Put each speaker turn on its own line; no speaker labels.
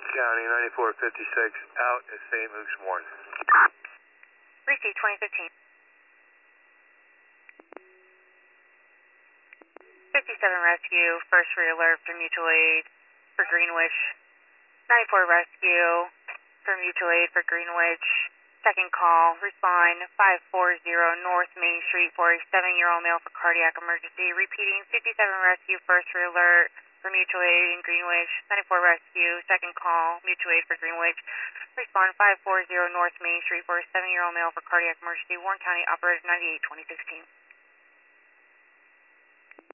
County 9456 out at St. Luke's Morton.
Receive 2015. 57 Rescue, first re-alert for mutual aid for Greenwich. 94 Rescue for mutual aid for Greenwich. Second call, respond 540 North Main Street for a 7-year-old male for cardiac emergency. Repeating, 57 Rescue, first re-alert for mutual aid in Greenwich. 94 Rescue, second call, mutual aid for Greenwich. Respond 540 North Main Street for a 7-year-old male for cardiac emergency. Warren County, operator 98, 2016.